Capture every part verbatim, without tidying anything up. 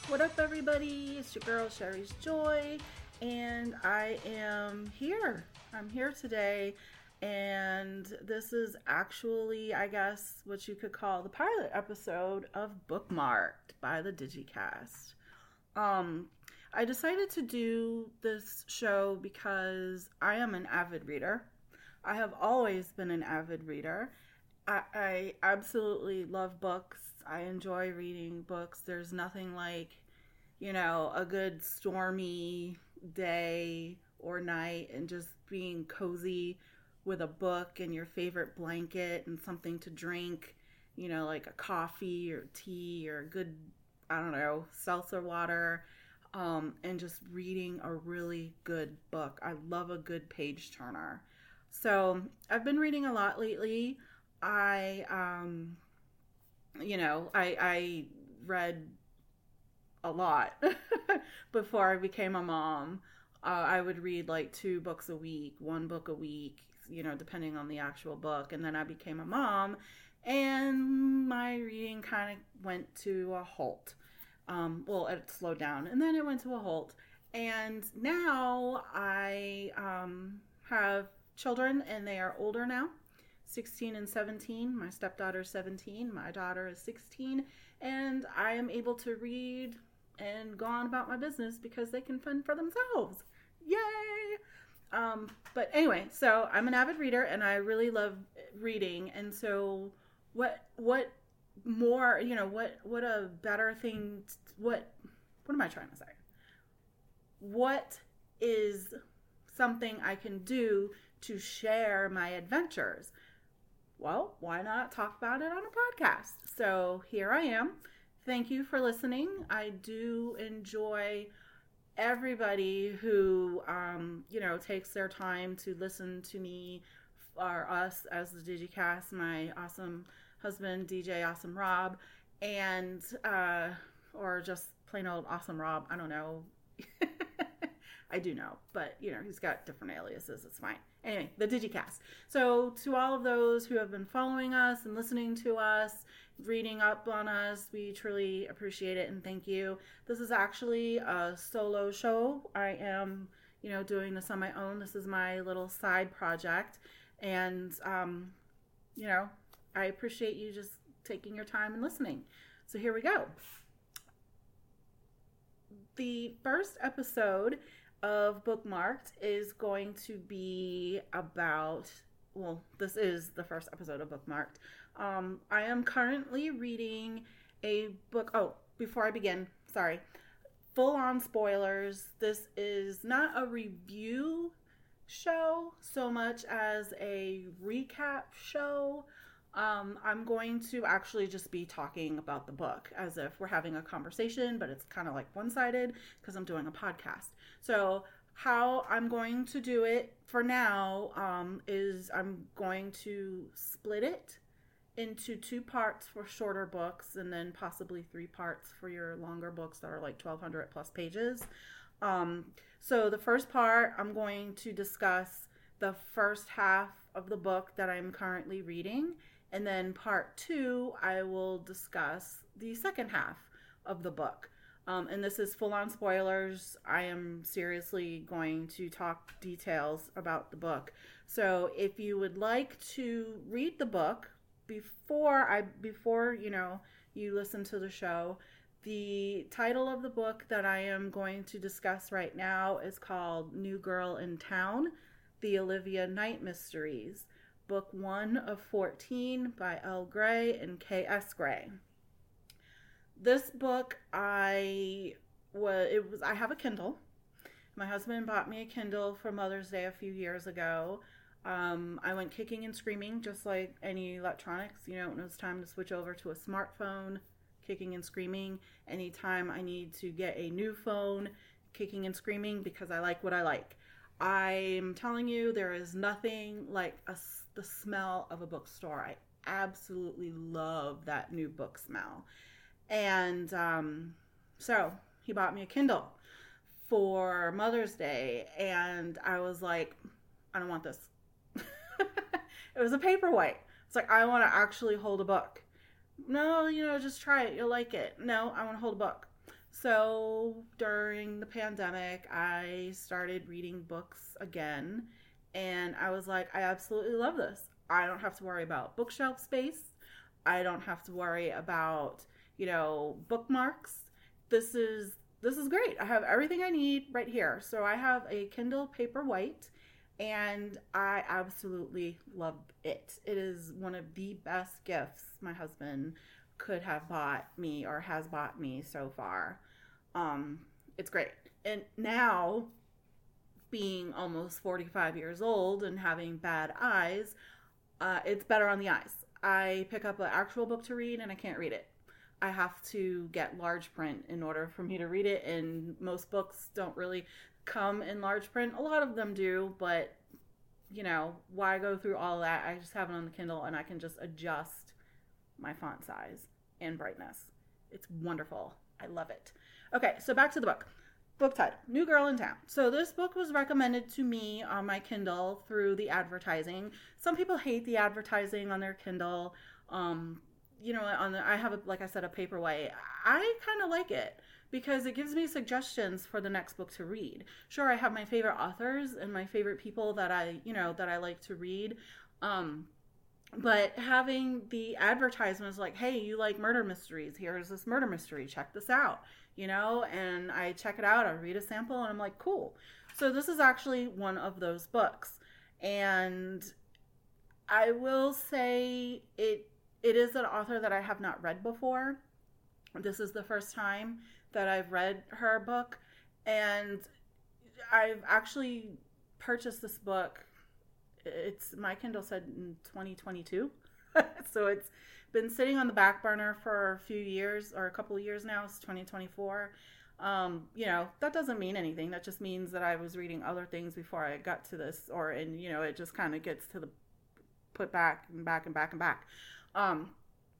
What up, everybody? It's your girl, Sherry's Joy, and I am here. I'm here today, and this is actually, I guess, what you could call the pilot episode of Bookmarked by the DigiCast. Um, I decided to do this show because I am an avid reader. I have always been an avid reader. I, I absolutely love books. I enjoy reading books. There's nothing like, you know, a good stormy day or night and just being cozy with a book and your favorite blanket and something to drink, you know, like a coffee or tea or a good, I don't know, seltzer water, um, and just reading a really good book. I love a good page turner. So I've been reading a lot lately. I, um, you know, I, I read a lot before I became a mom. Uh, I would read like two books a week, one book a week, you know, depending on the actual book. And then I became a mom, and my reading kind of went to a halt. Um, well, it slowed down, and then it went to a halt. And now I um, have children, and they are older now, sixteen and seventeen. My stepdaughter's seventeen. My daughter is sixteen. And I am able to read and go on about my business because they can fend for themselves. Yay! Um, but anyway, so I'm an avid reader, and I really love reading. And so what what more, you know, what what a better thing, what what am I trying to say? What is something I can do to share my adventures? Well, why not talk about it on a podcast? So here I am. Thank you for listening. I do enjoy everybody who, um, you know, takes their time to listen to me or us as the DigiCast, my awesome husband, D J Awesome Rob, and, uh, or just plain old Awesome Rob. I don't know. I do know, but, you know, he's got different aliases. It's fine. Anyway, the DigiCast. So to all of those who have been following us and listening to us, reading up on us, we truly appreciate it and thank you. This is actually a solo show. I am, you know, doing this on my own. This is my little side project. And, um, you know, I appreciate you just taking your time and listening. So here we go. The first episode of Bookmarked is going to be about, well, this is the first episode of Bookmarked. Um, I am currently reading a book. Oh, before I begin, sorry. Full on spoilers. This is not a review show so much as a recap show. Um, I'm going to actually just be talking about the book as if we're having a conversation, but it's kind of like one-sided because I'm doing a podcast. So how I'm going to do it for now um, is I'm going to split it into two parts for shorter books and then possibly three parts for your longer books that are like twelve hundred plus pages. Um, so the first part, I'm going to discuss the first half of the book that I'm currently reading. And then part two, I will discuss the second half of the book. Um, and this is full on spoilers. I am seriously going to talk details about the book. So if you would like to read the book before I, before, you know, you listen to the show, the title of the book that I am going to discuss right now is called New Girl in Town, The Olivia Knight Mysteries. Book one of fourteen by L. Gray and K S. Gray. This book, I was, it was, I have a Kindle. My husband bought me a Kindle for Mother's Day a few years ago. Um, I went kicking and screaming, just like any electronics. You know, when it was time to switch over to a smartphone, kicking and screaming. Anytime I need to get a new phone, kicking and screaming because I like what I like. I'm telling you, there is nothing like a, the smell of a bookstore. I absolutely love that new book smell. And um, so he bought me a Kindle for Mother's Day, and I was like, I don't want this. It was a paperweight. It's like, I want to actually hold a book. No, you know, just try it. You'll like it. No, I want to hold a book. So during the pandemic, I started reading books again, and I was like, I absolutely love this. I don't have to worry about bookshelf space. I don't have to worry about, you know, bookmarks. This is this is great. I have everything I need right here. So I have a Kindle Paperwhite, and I absolutely love it. It is one of the best gifts my husband could have bought me or has bought me so far. Um, it's great. And now, being almost forty-five years old and having bad eyes, uh, it's better on the eyes. I pick up an actual book to read and I can't read it. I have to get large print in order for me to read it, and most books don't really come in large print. A lot of them do, but you know, why go through all of that? I just have it on the Kindle and I can just adjust my font size and brightness. It's wonderful. I love it. Okay, so back to the book. Book title, New Girl in Town. So this book was recommended to me on my Kindle through the advertising. Some people hate the advertising on their Kindle. Um, you know, on the, I have, a, like I said, a Paperwhite. I kind of like it because it gives me suggestions for the next book to read. Sure, I have my favorite authors and my favorite people that I, you know, that I like to read. Um, but having the advertisements like, hey, you like murder mysteries. Here's this murder mystery. Check this out. You know, and I check it out. I read a sample and I'm like, cool. So this is actually one of those books. And I will say it it is an author that I have not read before. This is the first time that I've read her book. And I've actually purchased this book. It's, my Kindle said in twenty twenty-two. So it's been sitting on the back burner for a few years or a couple of years now. It's twenty twenty-four. Um, you know, that doesn't mean anything. That just means that I was reading other things before I got to this, or, and, you know, it just kind of gets to the put back and back and back and back. Um,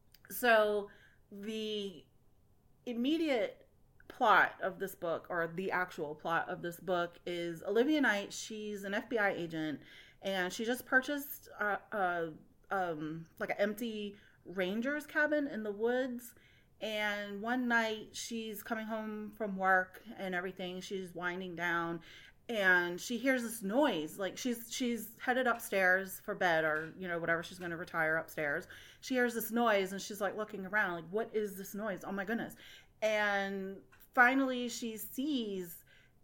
so the immediate plot of this book, or the actual plot of this book, is Olivia Knight. She's an F B I agent, and she just purchased a, a um, like an empty ranger's cabin in the woods. And one night she's coming home from work and everything. She's winding down, and she hears this noise. Like she's she's headed upstairs for bed, or you know, whatever, she's going to retire upstairs. She hears this noise and she's like looking around like, what is this noise? Oh my goodness. And finally she sees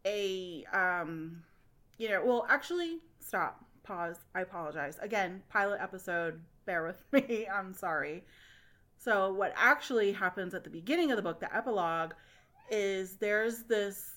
a um you know, well, actually, stop. Pause. I apologize. Again, pilot episode. Bear with me. I'm sorry. So what actually happens at the beginning of the book, the epilogue, is there's this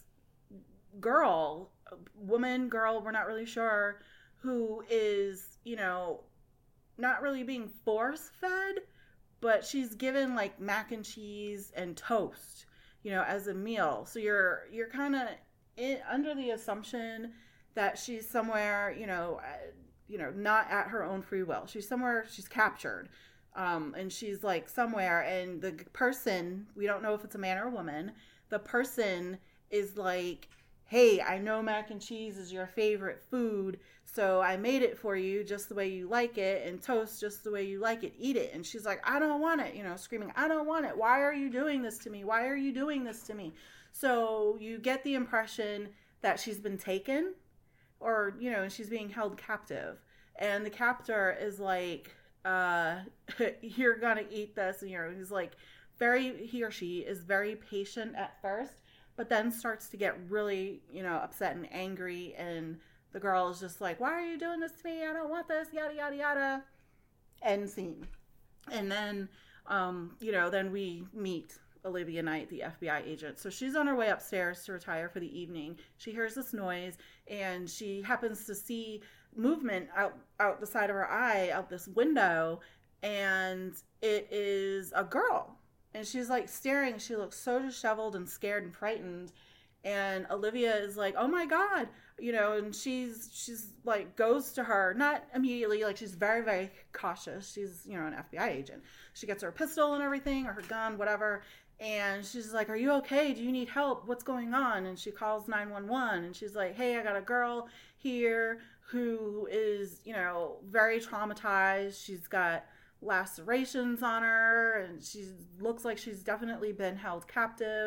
girl, woman, girl, we're not really sure, who is, you know, not really being force fed, but she's given like mac and cheese and toast, you know, as a meal. So you're you're kind of under the assumption that she's somewhere, you know, uh, you know, not at her own free will. She's somewhere, she's captured. Um, and she's like somewhere, and the person, we don't know if it's a man or a woman, the person is like, hey, I know mac and cheese is your favorite food, so I made it for you just the way you like it, and toast just the way you like it, eat it. And she's like, I don't want it, you know, screaming, I don't want it. Why are you doing this to me? Why are you doing this to me? So you get the impression that she's been taken, or, you know, she's being held captive. And the captor is like, uh, you're gonna eat this. And, you know, he's like very, he or she is very patient at first, but then starts to get really, you know, upset and angry. And the girl is just like, why are you doing this to me? I don't want this, yada, yada, yada. End scene. And then, um, you know, then we meet Olivia Knight, the F B I agent. So she's on her way upstairs to retire for the evening. She hears this noise, and she happens to see movement out out the side of her eye, out this window, and it is a girl. And she's like staring. She looks so disheveled and scared and frightened. And Olivia is like, oh my God, you know, and she's she's like goes to her, not immediately, like she's very, very cautious. She's, you know, an F B I agent. She gets her pistol and everything, or her gun, whatever. And she's like, are you okay? Do you need help? What's going on? And she calls nine one one, and she's like, hey, I got a girl here who is, you know, very traumatized. She's got lacerations on her, and she looks like she's definitely been held captive.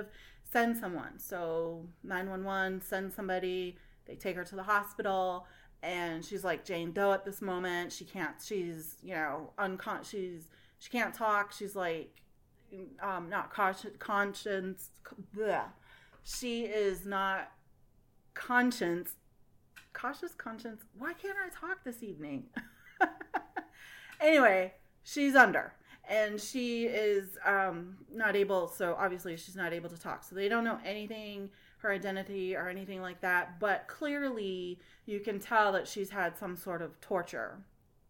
send someone. So nine one one sends somebody, they take her to the hospital, and she's like Jane Doe at this moment. She can't, she's, you know, uncon, she's, she can't talk. She's like, um, not conscious, conscience, bleh. She is not conscience, cautious conscience. Why can't I talk this evening? Anyway, she's under. And she is um, not able, so obviously she's not able to talk. So they don't know anything, her identity or anything like that. But clearly you can tell that she's had some sort of torture.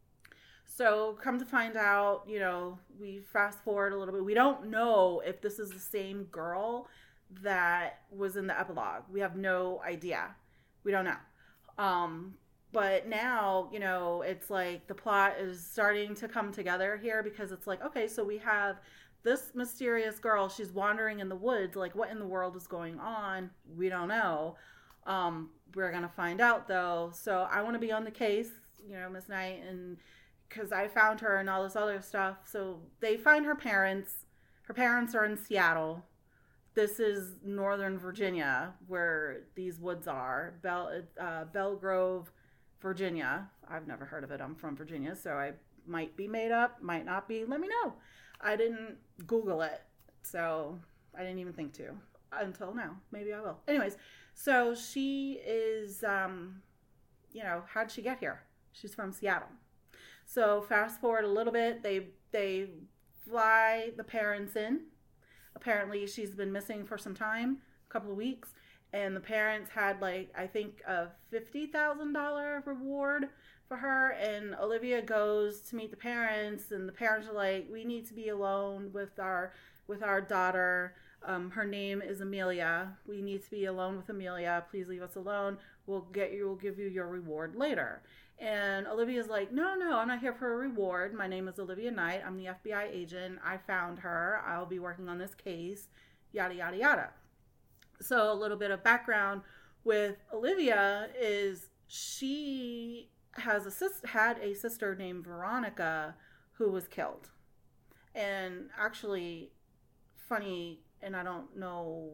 So come to find out, you know, we fast forward a little bit. We don't know if this is the same girl that was in the epilogue. We have no idea. We don't know. Um, But now, you know, it's like the plot is starting to come together here because it's like, okay, so we have this mysterious girl. She's wandering in the woods. Like, what in the world is going on? We don't know. Um, we're going to find out, though. So I want to be on the case, you know, Miss Knight, and because I found her and all this other stuff. So they find her parents. Her parents are in Seattle. This is Northern Virginia, where these woods are. Bell, uh, Belgrove, Virginia. I've never heard of it. I'm from Virginia, so I might be made up, might not be. Let me know. I didn't Google it, so I didn't even think to until now. Maybe I will. Anyways, so she is, um, you know, how'd she get here? She's from Seattle. So fast forward a little bit. They they fly the parents in. Apparently, she's been missing for some time, a couple of weeks. And the parents had, like, I think a fifty thousand dollars reward for her. And Olivia goes to meet the parents. And the parents are like, we need to be alone with our with our daughter. Um, her name is Amelia. We need to be alone with Amelia. Please leave us alone. We'll get you. We'll give you your reward later. And Olivia's like, no, no, I'm not here for a reward. My name is Olivia Knight. I'm the F B I agent. I found her. I'll be working on this case. Yada, yada, yada. So a little bit of background with Olivia is she has a sis- had a sister named Veronica who was killed. And actually, funny, and I don't know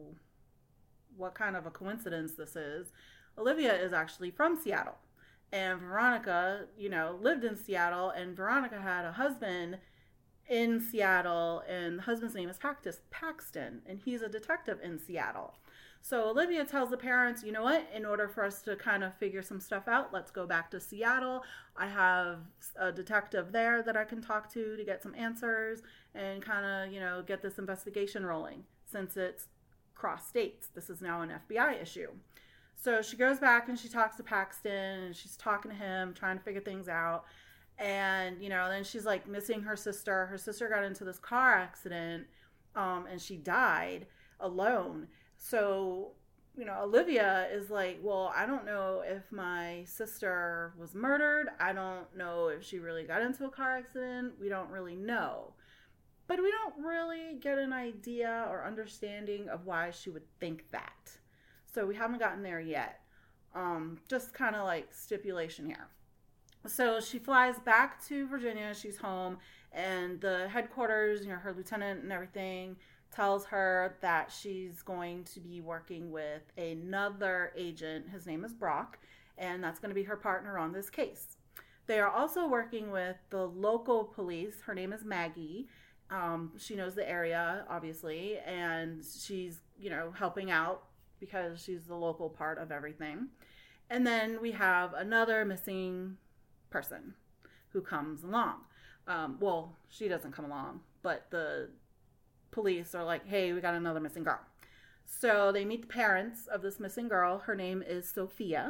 what kind of a coincidence this is, Olivia is actually from Seattle. And Veronica, you know, lived in Seattle, and Veronica had a husband in Seattle, and the husband's name is Paxton, and he's a detective in Seattle. So Olivia tells the parents, you know what, in order for us to kind of figure some stuff out, let's go back to Seattle. I have a detective there that I can talk to to get some answers and kind of, you know, get this investigation rolling since it's cross states. This is now an F B I issue. So she goes back and she talks to Paxton and she's talking to him, trying to figure things out. And, you know, then she's like missing her sister. Her sister got into this car accident um, and she died alone. So, you know, Olivia is like, well, I don't know if my sister was murdered. I don't know if she really got into a car accident. We don't really know. But we don't really get an idea or understanding of why she would think that. So we haven't gotten there yet. Um, just kind of like stipulation here. So she flies back to Virginia. She's home. And the headquarters, you know, her lieutenant and everything tells her that she's going to be working with another agent. His name is Brock. And that's going to be her partner on this case. They are also working with the local police. Her name is Maggie. Um, she knows the area, obviously. And she's, you know, helping out because she's the local part of everything. And then we have another missing person who comes along. Um, well, she doesn't come along, but the police are like, hey, we got another missing girl. So they meet the parents of this missing girl. Her name is Sophia.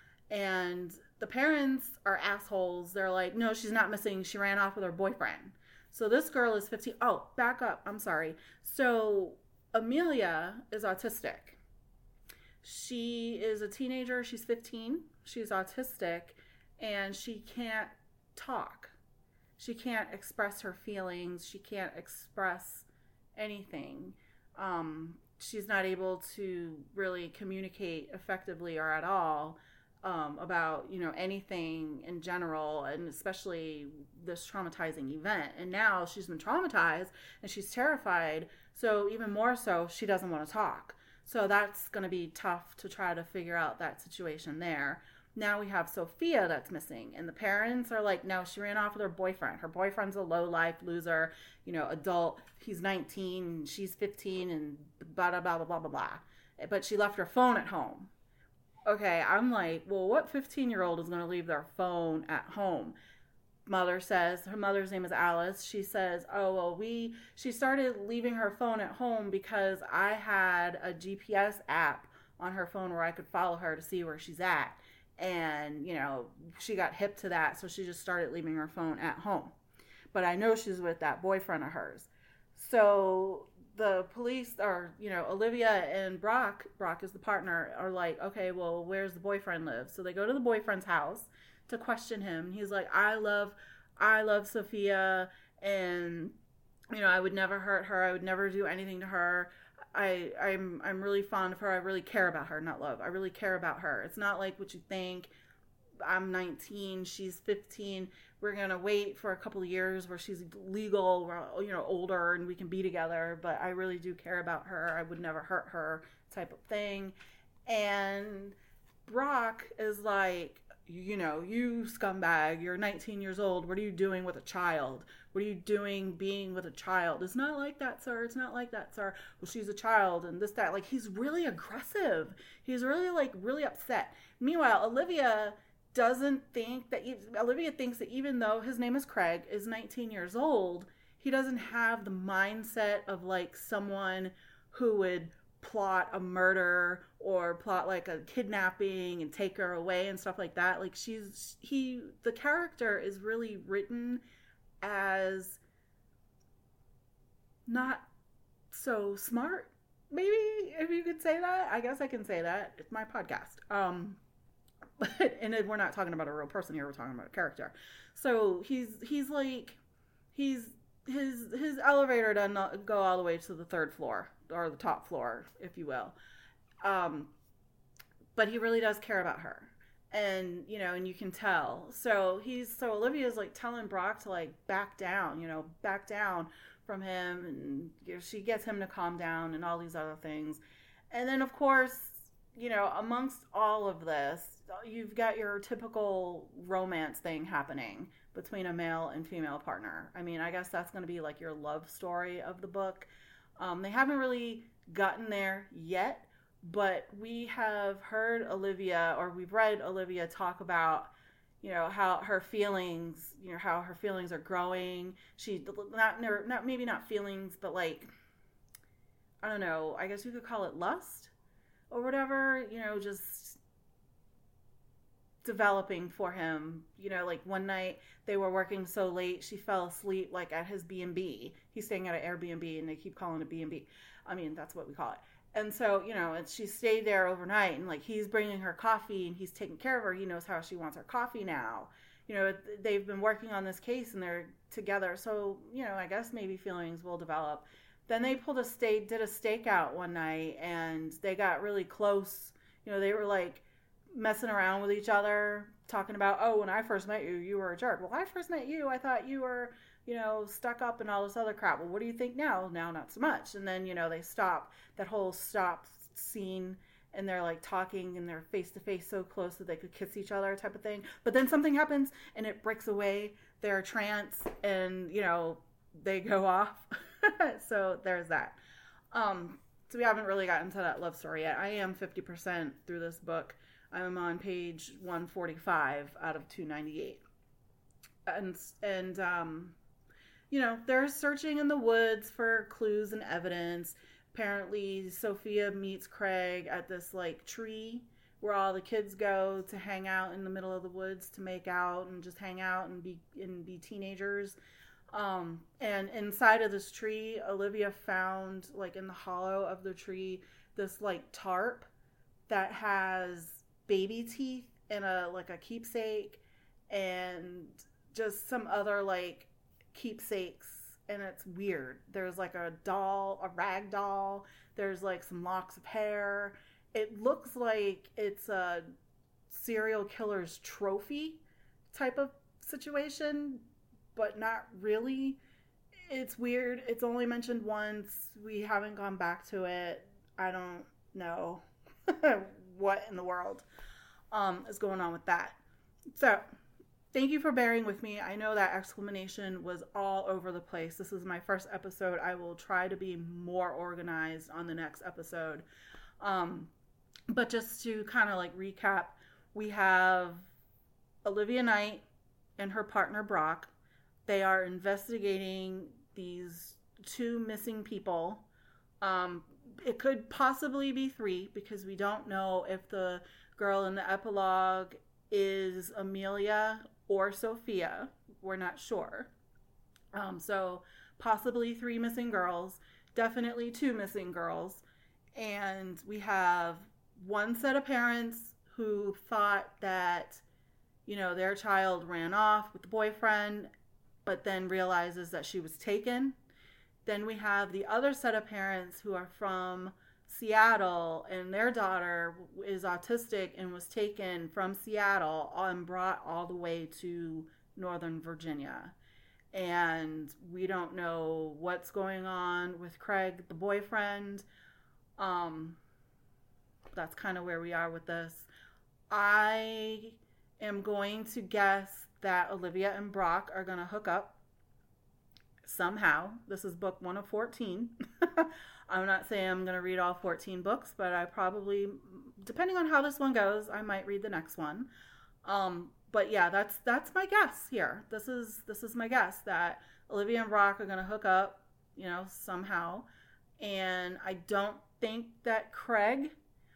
And the parents are assholes. They're like, no, she's not missing. She ran off with her boyfriend. So this girl is fifteen. Oh, back up. I'm sorry. So Amelia is autistic. She is a teenager. She's fifteen. She's autistic, and she can't talk. She can't express her feelings. She can't express anything. Um, she's not able to really communicate effectively or at all um, about, you know, anything in general, and especially this traumatizing event. And now she's been traumatized, and she's terrified. So even more so, she doesn't want to talk. So that's going to be tough to try to figure out that situation there. Now we have Sophia that's missing, and the parents are like, no, she ran off with her boyfriend. Her boyfriend's a low life loser, you know, adult. He's nineteen, she's fifteen, and blah, blah, blah, blah, blah, blah. But she left her phone at home. Okay, I'm like, well, what fifteen year old is going to leave their phone at home? Mother says, her mother's name is Alice. She says, oh, well, we, she started leaving her phone at home because I had a G P S app on her phone where I could follow her to see where she's at. And, you know, she got hip to that, so she just started leaving her phone at home. But I know she's with that boyfriend of hers. So the police are, you know, Olivia and Brock, Brock is the partner, are like, okay, well, where's the boyfriend live? So they go to the boyfriend's house to question him. He's like, I love, I love Sophia, and, you know, I would never hurt her. I would never do anything to her. I, I'm I'm really fond of her. I really care about her, not love. I really care about her. It's not like what you think. I'm nineteen, she's fifteen. We're going to wait for a couple of years where she's legal, you know, older, and we can be together. But I really do care about her. I would never hurt her, type of thing. And Brock is like, you know, you scumbag, you're nineteen years old. What are you doing with a child? What are you doing being with a child? It's not like that, sir. It's not like that, sir. Well, she's a child and this, that. Like, he's really aggressive. He's really, like, really upset. Meanwhile, Olivia doesn't think that, Olivia thinks that even though his name is Craig, is nineteen years old, he doesn't have the mindset of, like, someone who would plot a murder or plot like a kidnapping and take her away and stuff like that. Like, she's, he, the character is really written as not so smart, maybe, if you could say that. I guess I can say that. It's my podcast. Um, but, and we're not talking about a real person here. We're talking about a character. So he's, he's like, he's, his, his elevator doesn't go all the way to the third floor, or the top floor, if you will. Um, but he really does care about her. And, you know, and you can tell. So he's, so Olivia's like telling Brock to like back down, you know, back down from him. And, you know, she gets him to calm down and all these other things. And then, of course, you know, amongst all of this, you've got your typical romance thing happening between a male and female partner. I mean, I guess that's going to be like your love story of the book. Um, they haven't really gotten there yet, but we have heard Olivia, or we've read Olivia talk about, you know, how her feelings, you know, how her feelings are growing. She, not, not maybe not feelings, but like, I don't know, I guess you could call it lust or whatever, you know, just developing for him. You know, like one night they were working so late, she fell asleep like at his B and B. He's staying at an Airbnb and they keep calling it B and B. I mean, that's what we call it. And so, you know, and she stayed there overnight, and like he's bringing her coffee and he's taking care of her. He knows how she wants her coffee now. You know, they've been working on this case and they're together. So, you know, I guess maybe feelings will develop. Then they pulled a stake, did a stakeout one night, and they got really close. You know, they were like messing around with each other, talking about, oh, when I first met you, you were a jerk. Well, I first met you, I thought you were, you know, stuck up and all this other crap. Well, what do you think now? Now, not so much. And then, you know, they stop, that whole stop scene, and they're like talking and they're face to face so close that they could kiss each other type of thing. But then something happens and it breaks away their trance, and, you know, they go off. So there's that. Um, so we haven't really gotten to that love story yet. I am fifty percent through this book. I'm on page one forty-five out of two ninety-eight. And, and, um, you know, they're searching in the woods for clues and evidence. Apparently, Sophia meets Craig at this, like, tree where all the kids go to hang out in the middle of the woods to make out and just hang out and be and be teenagers. Um, and inside of this tree, Olivia found, like, in the hollow of the tree, this, like, tarp that has baby teeth and a, like, a keepsake and just some other, like, keepsakes. And it's weird. There's like a doll, a rag doll. There's like some locks of hair. It looks like it's a serial killer's trophy type of situation, but not really. It's weird. It's only mentioned once. We haven't gone back to it. I don't, know what in the world um, is going on with that. So thank you for bearing with me. I know that explanation was all over the place. This is my first episode. I will try to be more organized on the next episode. Um, but just to kind of like recap, we have Olivia Knight and her partner Brock. They are investigating these two missing people. Um, it could possibly be three because we don't know if the girl in the epilogue is Amelia or Sophia. We're not sure. Um, so possibly three missing girls, definitely two missing girls. And we have one set of parents who thought that, you know, their child ran off with the boyfriend, but then realizes that she was taken. Then we have the other set of parents who are from Seattle, and their daughter is autistic and was taken from Seattle and brought all the way to Northern Virginia. And we don't know what's going on with Craig, the boyfriend. Um, that's kind of where we are with this. I am going to guess that Olivia and Brock are going to hook up somehow. This is book one of fourteen. I'm not saying I'm going to read all fourteen books, but I probably, depending on how this one goes, I might read the next one. Um, but yeah, that's that's my guess here. This is this is my guess that Olivia and Brock are going to hook up, you know, somehow. And I don't think that Craig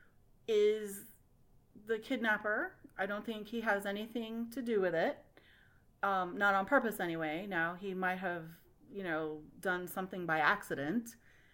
is the kidnapper. I don't think he has anything to do with it. Um, not on purpose anyway. Now, he might have, you know, done something by accident.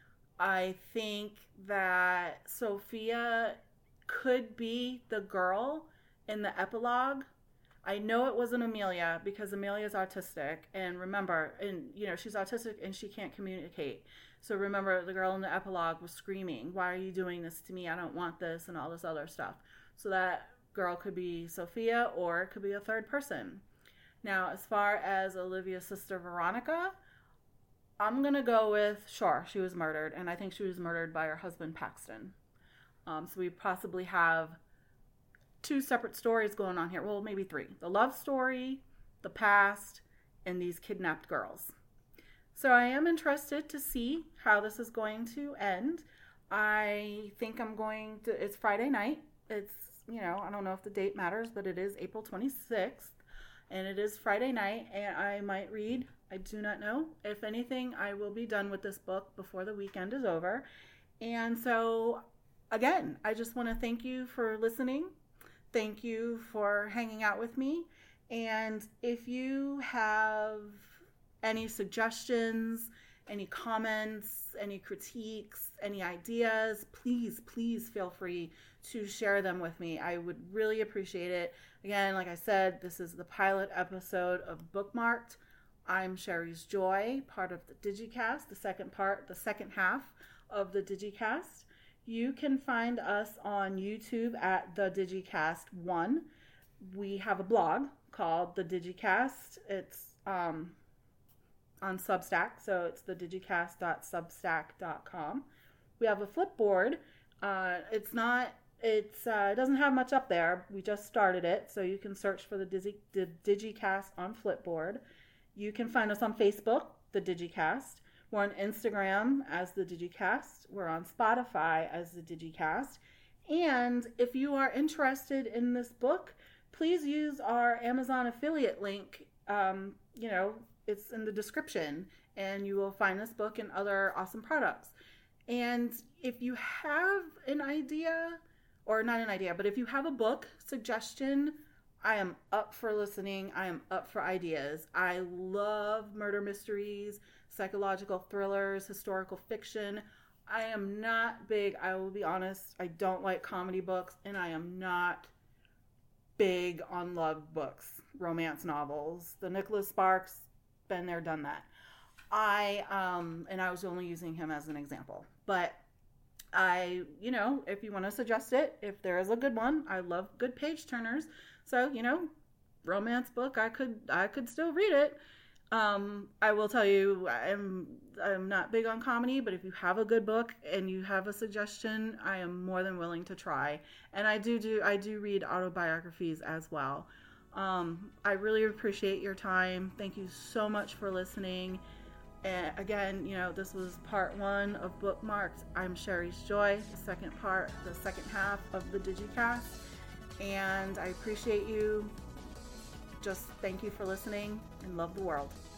I think that Sophia could be the girl in the epilogue. I know it wasn't Amelia because Amelia's autistic. And remember, and you know, she's autistic and she can't communicate. So remember, the girl in the epilogue was screaming, "Why are you doing this to me? I don't want this," and all this other stuff. So that girl could be Sophia, or it could be a third person. Now, as far as Olivia's sister Veronica, I'm going to go with, sure, she was murdered. And I think she was murdered by her husband, Paxton. Um, so we possibly have two separate stories going on here. Well, maybe three. The love story, the past, and these kidnapped girls. So I am interested to see how this is going to end. I think I'm going to, it's Friday night. It's, you know, I don't know if the date matters, but it is April twenty-sixth. And it is Friday night, and I might read. I do not know. If anything, I will be done with this book before the weekend is over. And so, again, I just want to thank you for listening. Thank you for hanging out with me. And if you have any suggestions, any comments, any critiques, any ideas, please, please feel free to share them with me. I would really appreciate it. Again, like I said, this is the pilot episode of Bookmarked. I'm Sherry's Joy, part of the DigiCast, the second part, the second half of the DigiCast. You can find us on YouTube at the DigiCast one. We have a blog called the DigiCast. It's um, on Substack, so it's the digicast dot substack dot com. We have a Flipboard. Uh, it's not, it's uh, it doesn't have much up there. We just started it, so you can search for the, Digi, the DigiCast on Flipboard. You can find us on Facebook, the DigiCast. We're on Instagram as the DigiCast. We're on Spotify as the DigiCast. And if you are interested in this book, please use our Amazon affiliate link. Um, you know, it's in the description, and you will find this book and other awesome products. And if you have an idea, or not an idea, but if you have a book suggestion, I am up for listening. I am up for ideas. I love murder mysteries, psychological thrillers, historical fiction. I am not big, I will be honest, I don't like comedy books, and I am not big on love books, romance novels. The Nicholas Sparks, been there, done that. I, um, and I was only using him as an example. But I, you know, if you want to suggest it, if there is a good one, I love good page turners. So, you know, romance book, I could, I could still read it. Um, I will tell you, I'm I'm not big on comedy, but if you have a good book and you have a suggestion, I am more than willing to try. And I do do I do read autobiographies as well. Um, I really appreciate your time. Thank you so much for listening. And again, you know, this was part one of Bookmarked. I'm Sherry's Joy, the second part, the second half of the DigiCast. And I appreciate you. Just thank you for listening and love the world.